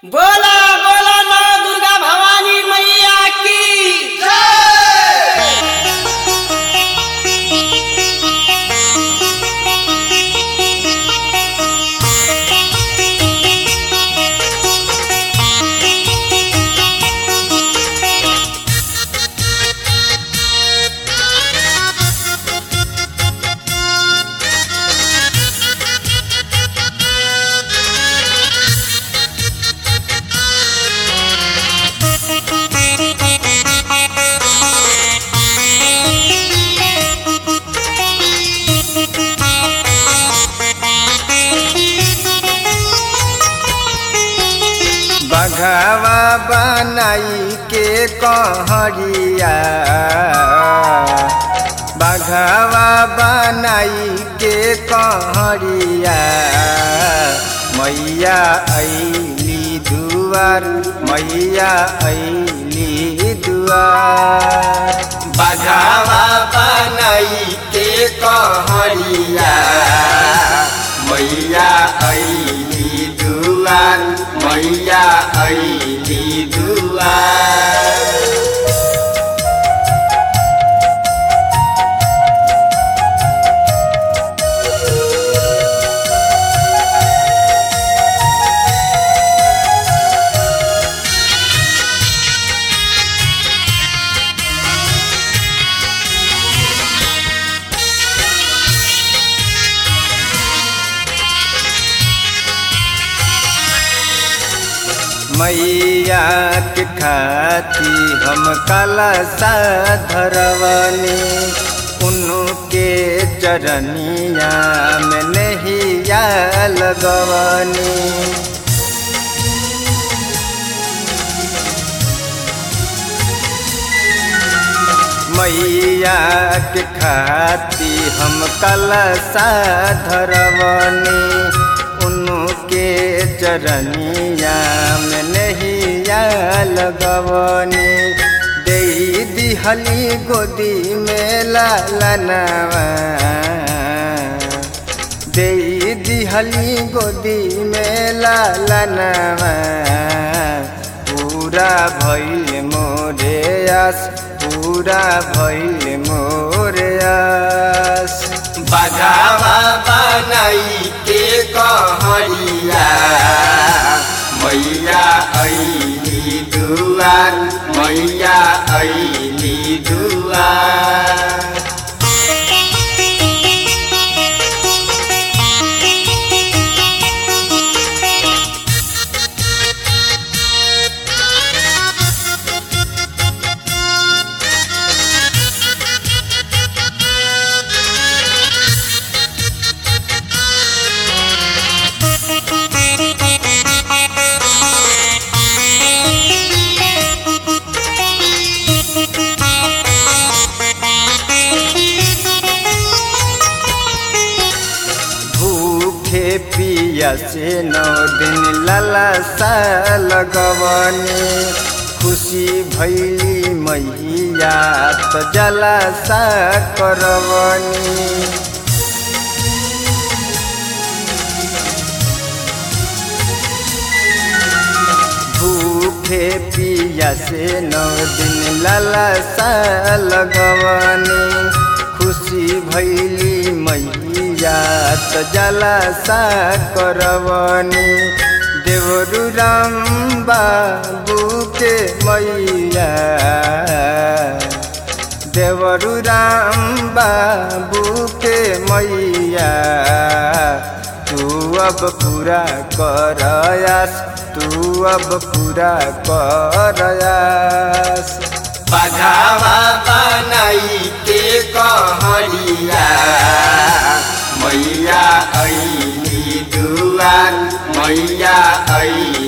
बोला बोला नौ दुर्गा भवानी मैया की जय। बघवा बनाई के कहरिया, बघवा बनाई के कहरिया, मैया अइली दुआर, मैया अइली दुआर। बघवा बनाई के कहरिया, मैया अइली दुआर, मैया अइली दुआर। मैया के खाती हम कलशा धरवनी, उनके चरनिया में नहिया लगवनी। मैया के खाती हम कलशा धरवनी, उनके चरनिया में नहिया लगवनी। दे दिहली गोदी में लालनवा, दे दिहली गोदी में लालनवा। पूरा भइल मोरे आस, पूरा भइल मोरे आस। बघवा बनाई के कहरिया, मैया अइली दुआर, मैया अइली दुआर। पिया से 9 दिन ललसा लगवनी, खुशी भैली मैया तो जलसा करवनी। भूखे पिया से 9 दिन ललसा लगवनी, खुशी भैली मैया तो जलसा करवनी। देवरु राम बाबू के मैया, देवरु राम बाबू के मैया, तू अब पूरा कर आस, तू अब पूरा कर आस। बघवा बनाई के कहरिया, मैया अइली दुआर, मैया अइली